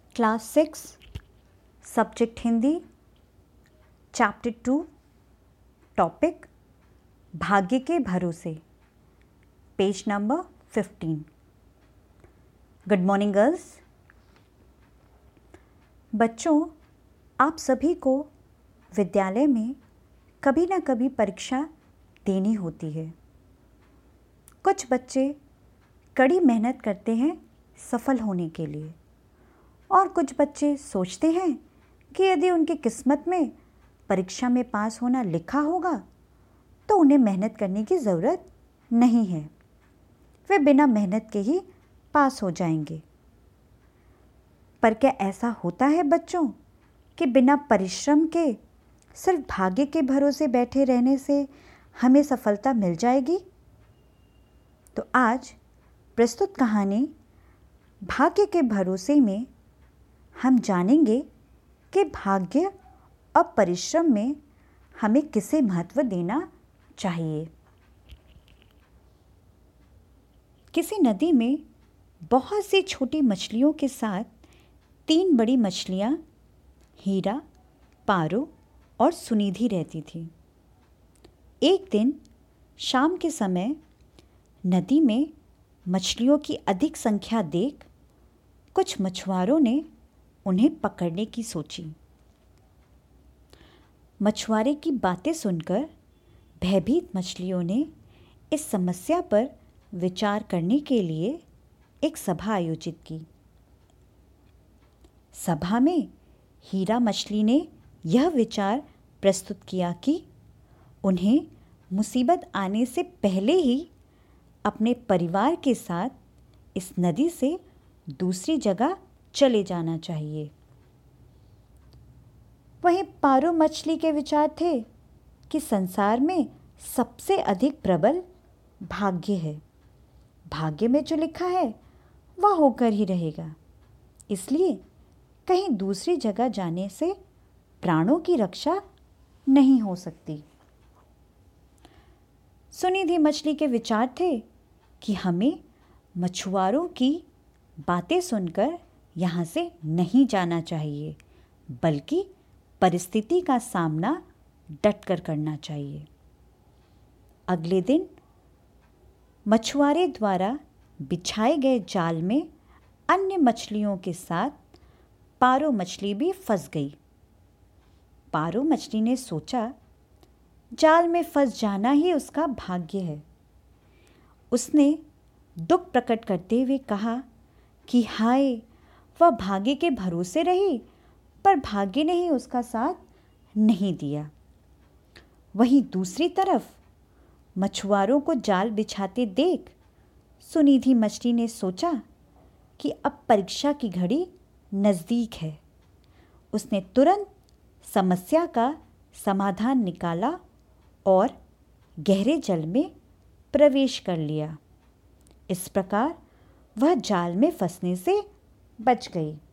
Class 6 subject Hindi chapter 2 topic भाग्य के भरोसे page number 15। Good morning girls. बच्चों, आप सभी को विद्यालय में कभी ना कभी परीक्षा देनी होती है। कुछ बच्चे कड़ी मेहनत करते हैं सफल होने के लिए और कुछ बच्चे सोचते हैं कि यदि उनकी किस्मत में परीक्षा में पास होना लिखा होगा तो उन्हें मेहनत करने की ज़रूरत नहीं है, वे बिना मेहनत के ही पास हो जाएंगे। पर क्या ऐसा होता है बच्चों कि बिना परिश्रम के सिर्फ भाग्य के भरोसे बैठे रहने से हमें सफलता मिल जाएगी? तो आज प्रस्तुत कहानी भाग्य के भरोसे में हम जानेंगे कि भाग्य और परिश्रम में हमें किसे महत्व देना चाहिए। किसी नदी में बहुत सी छोटी मछलियों के साथ 3 बड़ी मछलियाँ हीरा, पारो और सुनिधि रहती थीं। एक दिन शाम के समय नदी में मछलियों की अधिक संख्या देख कुछ मछुआरों ने उन्हें पकड़ने की सोची। मछुआरे की बातें सुनकर भयभीत मछलियों ने इस समस्या पर विचार करने के लिए एक सभा आयोजित की। सभा में हीरा मछली ने यह विचार प्रस्तुत किया कि उन्हें मुसीबत आने से पहले ही अपने परिवार के साथ इस नदी से दूसरी जगह चले जाना चाहिए। वहीं पारो मछली के विचार थे कि संसार में सबसे अधिक प्रबल भाग्य है, भाग्य में जो लिखा है वह होकर ही रहेगा, इसलिए कहीं दूसरी जगह जाने से प्राणों की रक्षा नहीं हो सकती। सुनिधि मछली के विचार थे कि हमें मछुआरों की बातें सुनकर यहाँ से नहीं जाना चाहिए, बल्कि परिस्थिति का सामना डटकर करना चाहिए। अगले दिन मछुआरे द्वारा बिछाए गए जाल में अन्य मछलियों के साथ पारो मछली भी फंस गई। पारो मछली ने सोचा जाल में फंस जाना ही उसका भाग्य है। उसने दुख प्रकट करते हुए कहा कि हाय, वह भाग्य के भरोसे रही पर भाग्य ने ही उसका साथ नहीं दिया। वहीं दूसरी तरफ मछुआरों को जाल बिछाते देख सुनिधि मछली ने सोचा कि अब परीक्षा की घड़ी नज़दीक है। उसने तुरंत समस्या का समाधान निकाला और गहरे जल में प्रवेश कर लिया। इस प्रकार वह जाल में फंसने से बच गई।